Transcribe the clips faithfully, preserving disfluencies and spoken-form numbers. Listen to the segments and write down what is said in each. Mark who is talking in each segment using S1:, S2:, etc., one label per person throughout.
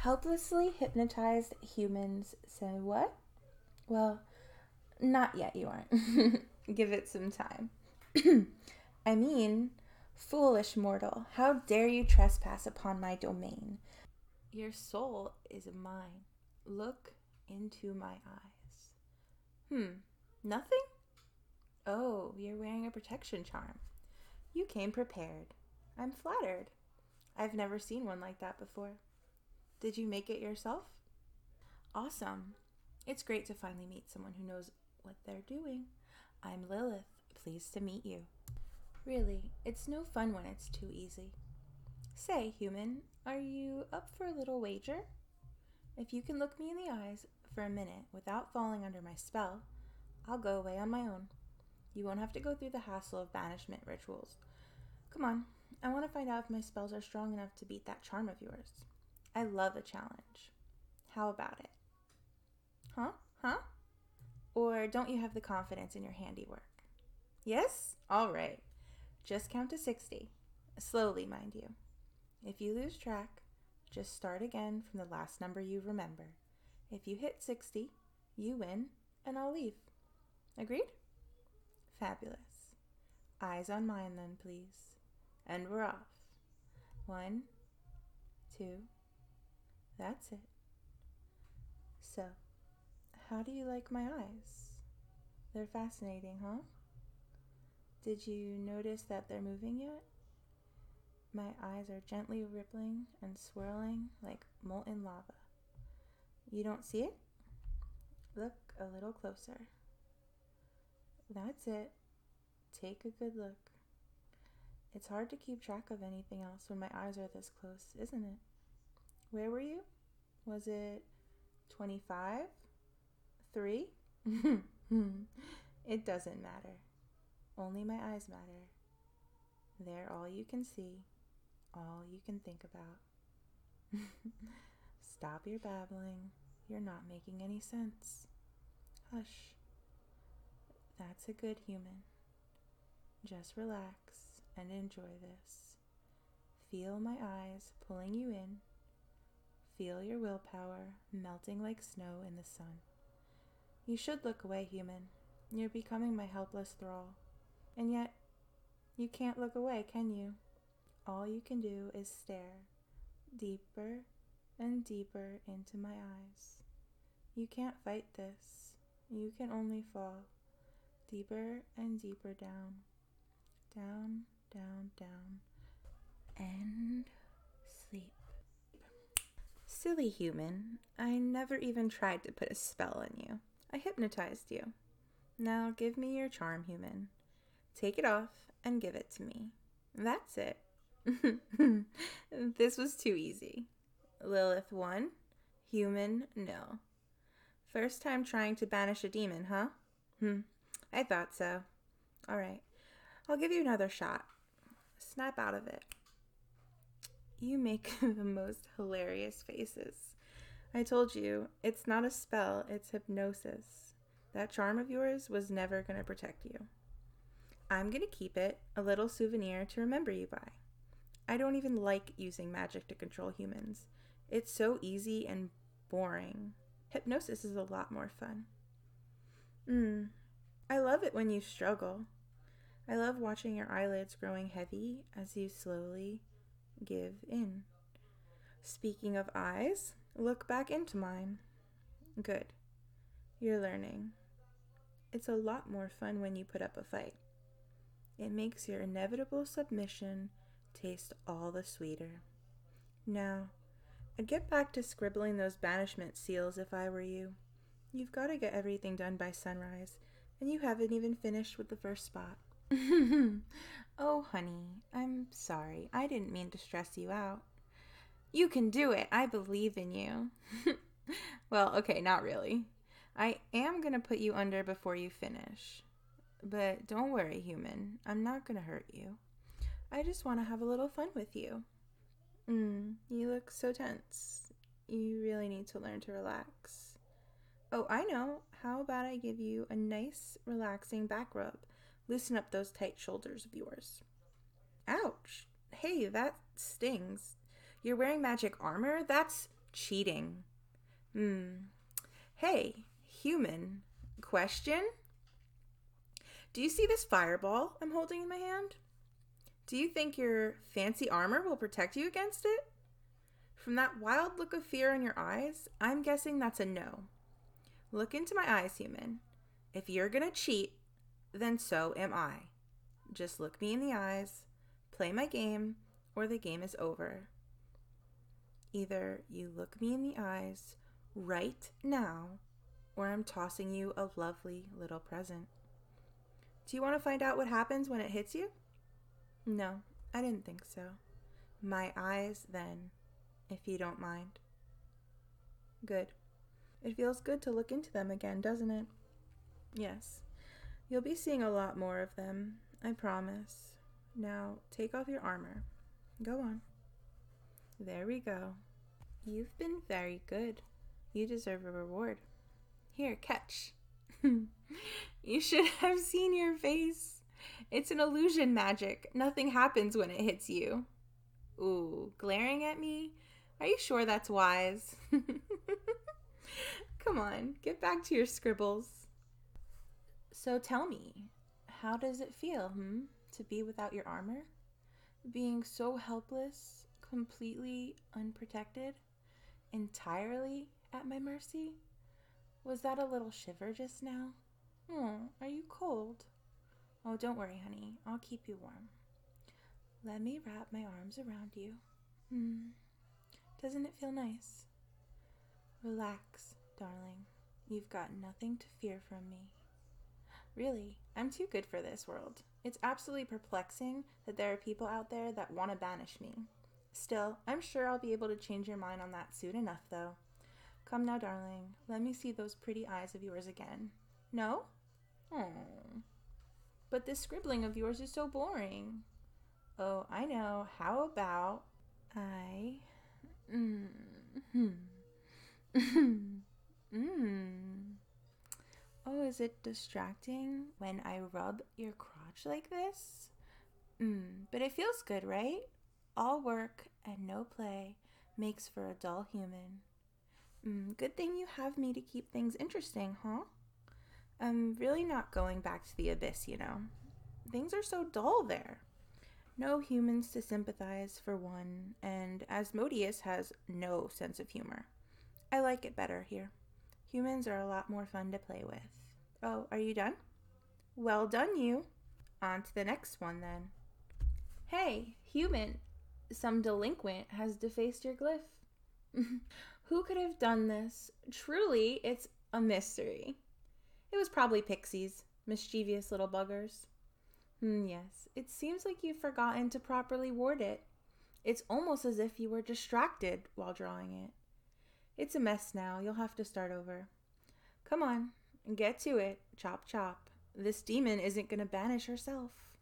S1: Helplessly hypnotized humans say what? Well, not yet, you aren't. Give it some time. I mean, foolish mortal, how dare you trespass upon my domain? Your soul is mine. Look into my eyes. Hmm, nothing? Oh, you're wearing a protection charm. You came prepared. I'm flattered. I've never seen one like that before. Did you make it yourself? Awesome. It's great to finally meet someone who knows what they're doing. I'm Lilith. Pleased to meet you. Really, it's no fun when it's too easy. Say, human, are you up for a little wager? If you can look me in the eyes for a minute without falling under my spell, I'll go away on my own. You won't have to go through the hassle of banishment rituals. Come on, I want to find out if my spells are strong enough to beat that charm of yours. I love a challenge. How about it? Huh? Huh? Or don't you have the confidence in your handiwork? Yes? All right. Just count to sixty. Slowly, mind you. If you lose track, just start again from the last number you remember. If you hit sixty, you win, and I'll leave. Agreed? Fabulous. Eyes on mine then, please. And we're off. One, two, that's it. So, how do you like my eyes? They're fascinating, huh? Did you notice that they're moving yet? My eyes are gently rippling and swirling like molten lava. You don't see it? Look a little closer. That's it. Take a good look. It's hard to keep track of anything else when my eyes are this close, isn't it? Where were you? Was it twenty-five? Three? It doesn't matter. Only my eyes matter. They're all you can see, all you can think about. Stop your babbling. You're not making any sense. Hush. That's a good human. Just relax and enjoy this. Feel my eyes pulling you in. Feel your willpower melting like snow in the sun. You should look away, human. You're becoming my helpless thrall. And yet, you can't look away, can you? All you can do is stare, deeper and deeper into my eyes. You can't fight this. You can only fall, deeper and deeper down, down, down, down, and sleep. Silly human, I never even tried to put a spell on you. I hypnotized you. Now give me your charm, human. Take it off and give it to me. That's it. This was too easy. Lilith one, human no. First time trying to banish a demon, huh? Hmm, I thought so. All right, I'll give you another shot. Snap out of it. You make the most hilarious faces. I told you, it's not a spell, it's hypnosis. That charm of yours was never going to protect you. I'm going to keep it, a little souvenir to remember you by. I don't even like using magic to control humans. It's so easy and boring. Hypnosis is a lot more fun. Hmm, I love it when you struggle. I love watching your eyelids growing heavy as you slowly give in. Speaking of eyes, look back into mine. Good. You're learning. It's a lot more fun when you put up a fight. It makes your inevitable submission taste all the sweeter. Now, I'd get back to scribbling those banishment seals if I were you. You've got to get everything done by sunrise, and you haven't even finished with the first spot. Oh, honey, I'm sorry. I didn't mean to stress you out. You can do it. I believe in you. Well, okay, not really. I am going to put you under before you finish. But don't worry, human. I'm not going to hurt you. I just want to have a little fun with you. Mm, you look so tense. You really need to learn to relax. Oh, I know. How about I give you a nice, relaxing back rub? Loosen up those tight shoulders of yours. Ouch. Hey, that stings. You're wearing magic armor? That's cheating. Hmm. Hey, human. Question? Do you see this fireball I'm holding in my hand? Do you think your fancy armor will protect you against it? From that wild look of fear in your eyes, I'm guessing that's a no. Look into my eyes, human. If you're gonna cheat, then so am I. Just look me in the eyes, play my game, or the game is over. Either you look me in the eyes right now, or I'm tossing you a lovely little present. Do you want to find out what happens when it hits you? No, I didn't think so. My eyes, then, if you don't mind. Good. It feels good to look into them again, doesn't it? Yes. You'll be seeing a lot more of them, I promise. Now, take off your armor. Go on. There we go. You've been very good. You deserve a reward. Here, catch. You should have seen your face. It's an illusion magic. Nothing happens when it hits you. Ooh, glaring at me? Are you sure that's wise? Come on, get back to your scribbles. So tell me, how does it feel, hmm, to be without your armor? Being so helpless, completely unprotected, entirely at my mercy? Was that a little shiver just now? Oh, are you cold? Oh, don't worry, honey. I'll keep you warm. Let me wrap my arms around you. Hmm. Doesn't it feel nice? Relax, darling. You've got nothing to fear from me. Really, I'm too good for this world. It's absolutely perplexing that there are people out there that want to banish me. Still, I'm sure I'll be able to change your mind on that soon enough, though. Come now, darling. Let me see those pretty eyes of yours again. No? Oh. But this scribbling of yours is so boring. Oh, I know. How about I... Mmm. Mmm. Oh, is it distracting when I rub your crotch like this? Mmm. But it feels good, right? All work and no play makes for a dull human. Mm, good thing you have me to keep things interesting, huh? I'm really not going back to the abyss, you know. Things are so dull there. No humans to sympathize, for one, and Asmodeus has no sense of humor. I like it better here. Humans are a lot more fun to play with. Oh, are you done? Well done, you. On to the next one, then. Hey, human, some delinquent has defaced your glyph. Who could have done this? Truly, it's a mystery. It was probably pixies, mischievous little buggers. Hmm, yes, it seems like you've forgotten to properly ward it. It's almost as if you were distracted while drawing it. It's a mess now. You'll have to start over. Come on, get to it. Chop, chop. This demon isn't going to banish herself.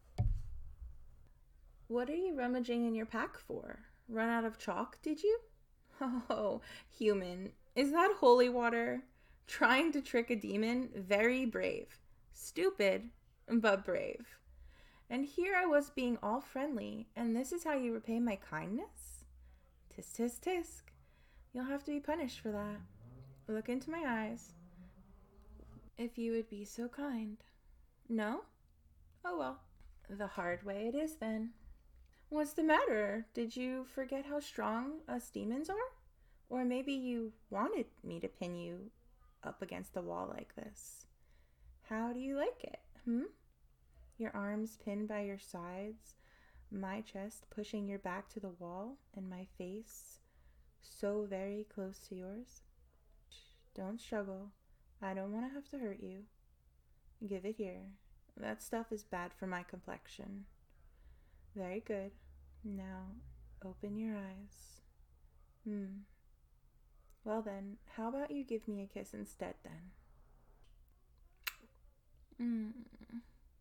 S1: What are you rummaging in your pack for? Run out of chalk, did you? Oh, human, is that holy water? Trying to trick a demon? Very brave. Stupid, but brave. And here I was being all friendly, and this is how you repay my kindness? Tisk, tisk, tisk. You'll have to be punished for that. Look into my eyes. If you would be so kind. No? Oh well. The hard way it is then. What's the matter? Did you forget how strong us demons are? Or maybe you wanted me to pin you up against the wall like this. How do you like it, hmm? Your arms pinned by your sides, my chest pushing your back to the wall, and my face so very close to yours. Don't struggle. I don't want to have to hurt you. Give it here. That stuff is bad for my complexion. Very good. Now, open your eyes. Hmm. Well then, how about you give me a kiss instead then? Mmm.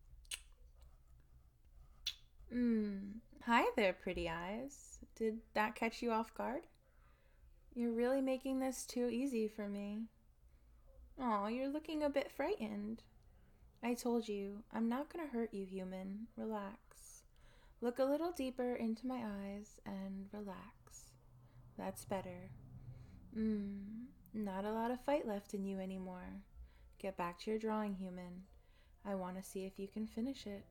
S1: Mmm. Hi there, pretty eyes. Did that catch you off guard? You're really making this too easy for me. Aw, you're looking a bit frightened. I told you, I'm not gonna hurt you, human. Relax. Look a little deeper into my eyes and relax. That's better. Hmm, not a lot of fight left in you anymore. Get back to your drawing, human. I want to see if you can finish it.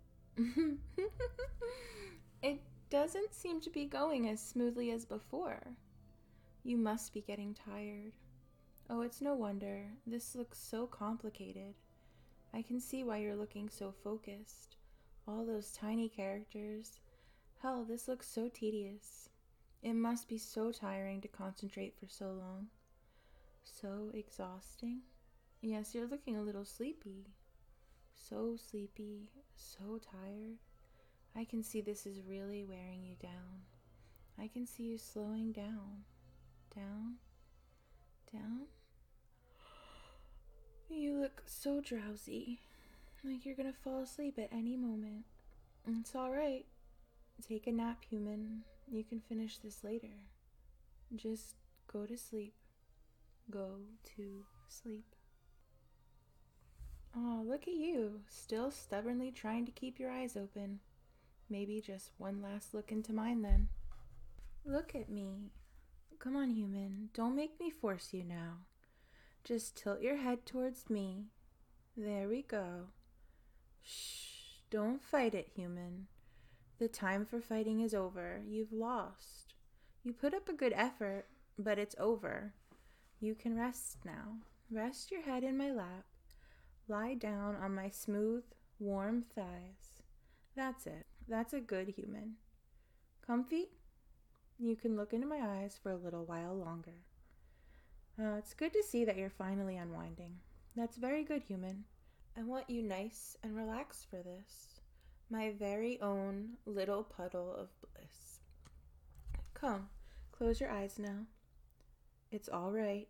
S1: It doesn't seem to be going as smoothly as before. You must be getting tired. Oh, it's no wonder. This looks so complicated. I can see why you're looking so focused. All those tiny characters. Hell, this looks so tedious. It must be so tiring to concentrate for so long. So exhausting. Yes, you're looking a little sleepy. So sleepy, so tired. I can see this is really wearing you down. I can see you slowing down. Down, down. You look so drowsy, like you're gonna fall asleep at any moment. It's alright. Take a nap, human. You can finish this later. Just go to sleep. Go to sleep. Oh, look at you, still stubbornly trying to keep your eyes open. Maybe just one last look into mine then. Look at me. Come on, human. Don't make me force you now. Just tilt your head towards me. There we go. Shh. Don't fight it, human. The time for fighting is over. You've lost. You put up a good effort, but it's over. You can rest now. Rest your head in my lap. Lie down on my smooth, warm thighs. That's it. That's a good human. Comfy? You can look into my eyes for a little while longer. Uh, it's good to see that you're finally unwinding. That's very good, human. I want you nice and relaxed for this. My very own little puddle of bliss. Come, close your eyes now. It's all right.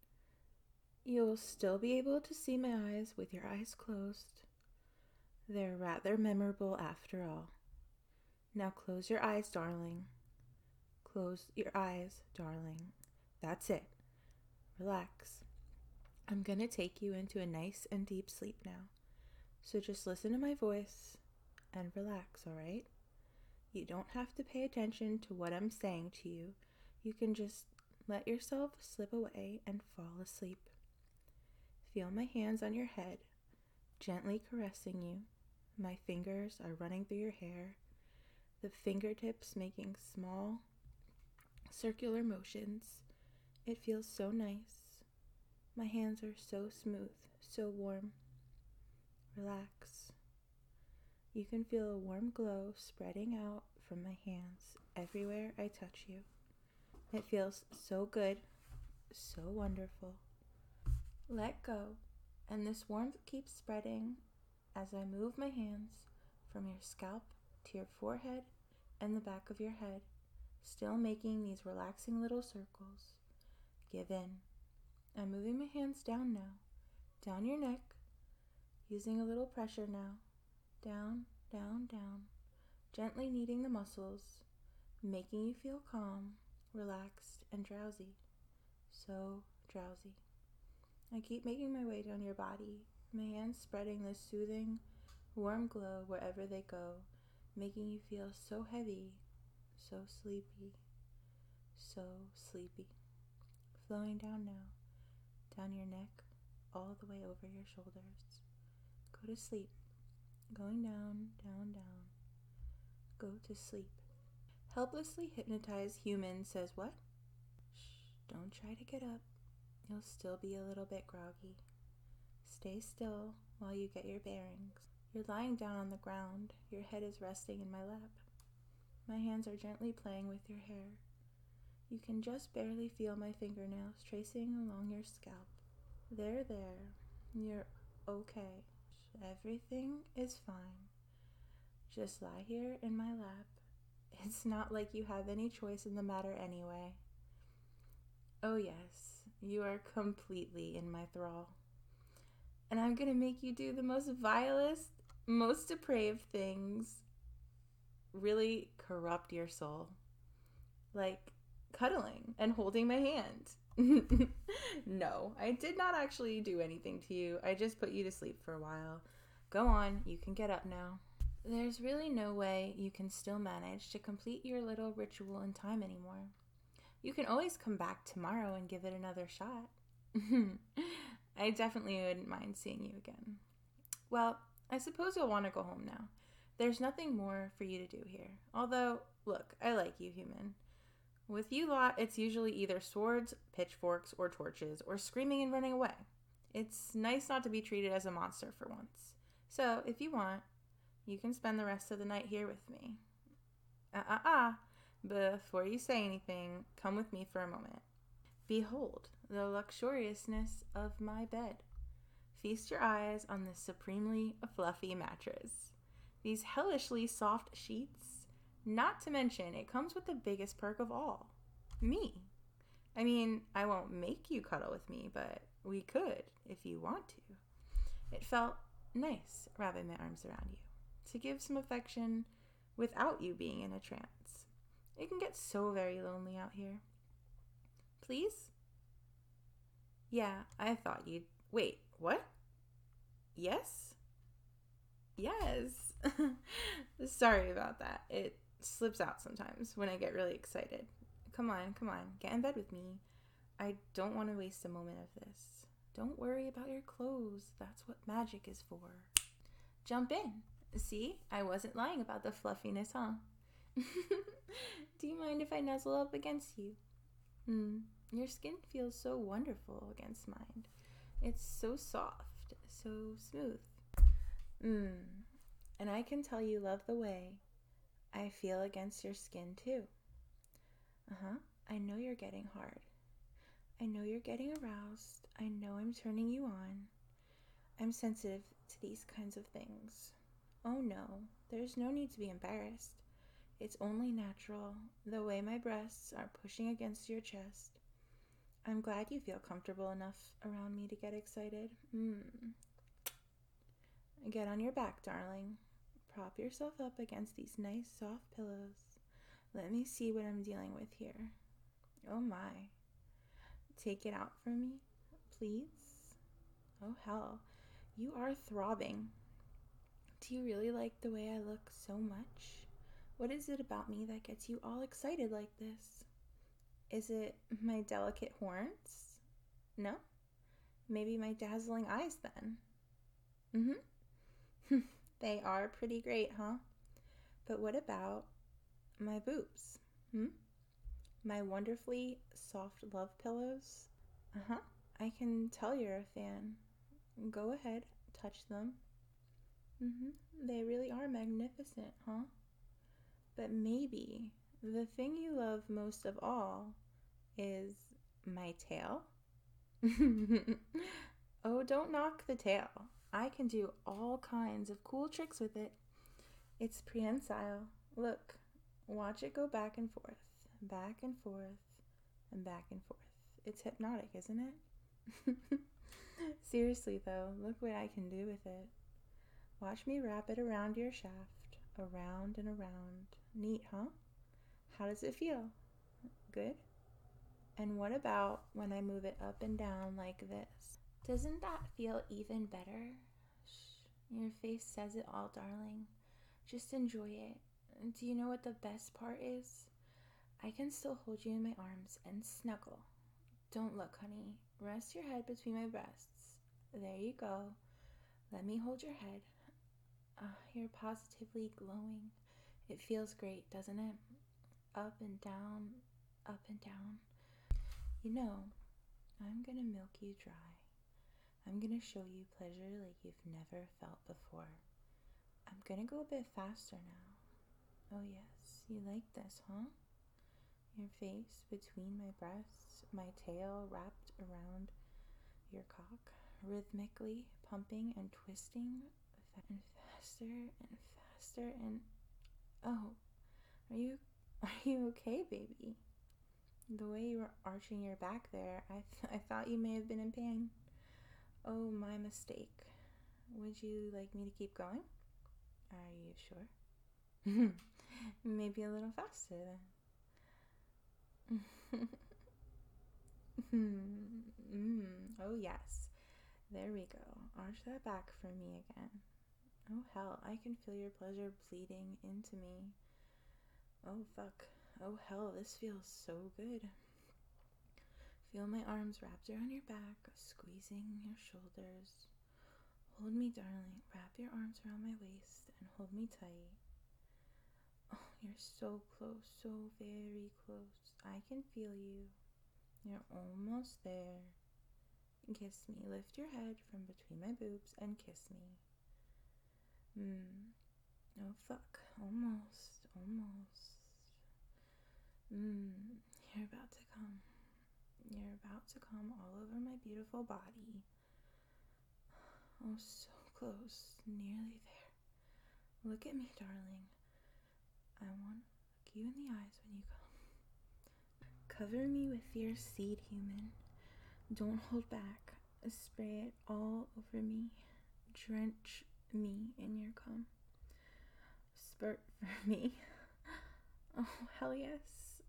S1: You'll still be able to see my eyes with your eyes closed. They're rather memorable after all. Now close your eyes, darling. Close your eyes, darling. That's it. Relax. I'm gonna take you into a nice and deep sleep now. So just listen to my voice and relax, all right? You don't have to pay attention to what I'm saying to you. You can just let yourself slip away and fall asleep. Feel my hands on your head, gently caressing you. My fingers are running through your hair, the fingertips making small, circular motions. It feels so nice. My hands are so smooth, so warm. Relax. You can feel a warm glow spreading out from my hands everywhere I touch you. It feels so good, so wonderful. Let go, and this warmth keeps spreading as I move my hands from your scalp to your forehead and the back of your head, still making these relaxing little circles. Give in. I'm moving my hands down now, down your neck, using a little pressure now. Down, down, down, gently kneading the muscles, making you feel calm, relaxed, and drowsy. So drowsy. I keep making my way down your body, my hands spreading this soothing, warm glow wherever they go, making you feel so heavy, so sleepy, so sleepy. Flowing down now, down your neck, all the way over your shoulders. Go to sleep. Going down, down, down. Go to sleep. Helplessly hypnotized human says what? Shh, don't try to get up. You'll still be a little bit groggy. Stay still while you get your bearings. You're lying down on the ground. Your head is resting in my lap. My hands are gently playing with your hair. You can just barely feel my fingernails tracing along your scalp. There, there. You're okay. Everything is fine. Just lie here in my lap. It's not like you have any choice in the matter anyway. Oh yes, you are completely in my thrall. And I'm gonna make you do the most vilest, most depraved things. Really corrupt your soul. Like cuddling and holding my hand. No, I did not actually do anything to you. I just put you to sleep for a while. Go on, you can get up now. There's really no way you can still manage to complete your little ritual in time anymore. You can always come back tomorrow and give it another shot. I definitely wouldn't mind seeing you again. Well, I suppose you'll want to go home now. There's nothing more for you to do here. Although, look, I like you, human. With you lot, it's usually either swords, pitchforks, or torches, or screaming and running away. It's nice not to be treated as a monster for once. So, if you want, you can spend the rest of the night here with me. Ah-ah-ah, before you say anything, come with me for a moment. Behold the luxuriousness of my bed. Feast your eyes on this supremely fluffy mattress. These hellishly soft sheets. Not to mention, it comes with the biggest perk of all. Me. I mean, I won't make you cuddle with me, but we could if you want to. It felt nice wrapping my arms around you, to give some affection without you being in a trance. It can get so very lonely out here. Please? Yeah, I thought you'd... Wait, what? Yes? Yes. Sorry about that. It slips out sometimes when I get really excited. Come on, come on, get in bed with me. I don't want to waste a moment of this. Don't worry about your clothes. That's what magic is for. Jump in. See, I wasn't lying about the fluffiness, huh? Do you mind if I nuzzle up against you? Hmm, your skin feels so wonderful against mine. It's so soft, so smooth. Mmm, and I can tell you love the way I feel against your skin too. Uh-huh, I know you're getting hard. I know you're getting aroused. I know I'm turning you on. I'm sensitive to these kinds of things. Oh no, there's no need to be embarrassed. It's only natural, the way my breasts are pushing against your chest. I'm glad you feel comfortable enough around me to get excited. Mmm. Get on your back, darling. Prop yourself up against these nice soft pillows. Let me see what I'm dealing with here. Oh my. Take it out for me, please. Oh hell, you are throbbing. Do you really like the way I look so much? What is it about me that gets you all excited like this? Is it my delicate horns? No? Maybe my dazzling eyes then? Mm-hmm. They are pretty great, huh? But what about my boobs? Hmm? My wonderfully soft love pillows? Uh-huh. I can tell you're a fan. Go ahead, touch them. Mm-hmm. They really are magnificent, huh? But maybe the thing you love most of all is my tail? Oh, don't knock the tail. I can do all kinds of cool tricks with it. It's prehensile. Look, watch it go back and forth, back and forth, and back and forth. It's hypnotic, isn't it? Seriously, though, look what I can do with it. Watch me wrap it around your shaft, around and around. Neat, huh? How does it feel? Good? And what about when I move it up and down like this? Doesn't that feel even better? Shh, your face says it all, darling. Just enjoy it. Do you know what the best part is? I can still hold you in my arms and snuggle. Don't look, honey. Rest your head between my breasts. There you go. Let me hold your head. Uh, you're positively glowing. It feels great, doesn't it? Up and down, up and down. You know, I'm gonna milk you dry. I'm gonna show you pleasure like you've never felt before. I'm gonna go a bit faster now. Oh yes, you like this, huh? Your face between my breasts, my tail wrapped around your cock, rhythmically pumping and twisting, and faster and faster and... Oh, are you, are you okay, baby? The way you were arching your back there, I, th- I thought you may have been in pain. Oh, my mistake. Would you like me to keep going? Are you sure? Maybe a little faster then. mm, oh, yes. There we go. Arch that back for me again. Oh, hell. I can feel your pleasure bleeding into me. Oh, fuck. Oh, hell. This feels so good. Feel my arms wrapped around your back, squeezing your shoulders. Hold me, darling. Wrap your arms around my waist and hold me tight. Oh, you're so close, so very close. I can feel you. You're almost there. Kiss me. Lift your head from between my boobs and kiss me. Mmm. Oh, fuck. Almost. Almost. Mmm. You're about to come. You're about to come all over my beautiful body. Oh, so close. Nearly there. Look at me, darling. I want to look you in the eyes when you come. Cover me with your seed, human. Don't hold back. Spray it all over me. Drench me in your cum. Spurt for me. Oh, hell yes.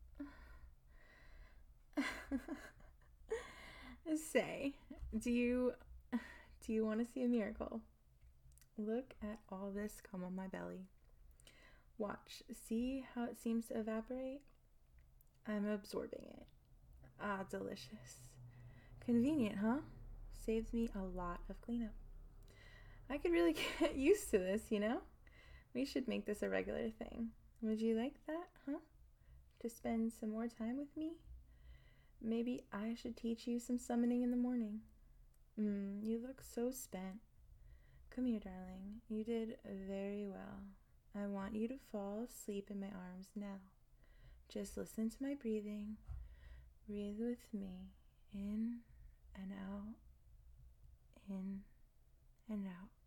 S1: Say, do you do you want to see a miracle? Look at all this cum on my belly. Watch. See how it seems to evaporate? I'm absorbing it. Ah, delicious. Convenient, huh? Saves me a lot of cleanup. I could really get used to this, you know? We should make this a regular thing. Would you like that, huh? To spend some more time with me? Maybe I should teach you some summoning in the morning. Mmm, you look so spent. Come here, darling. You did very well. I want you to fall asleep in my arms now. Just listen to my breathing. Breathe with me. In and out. In and out.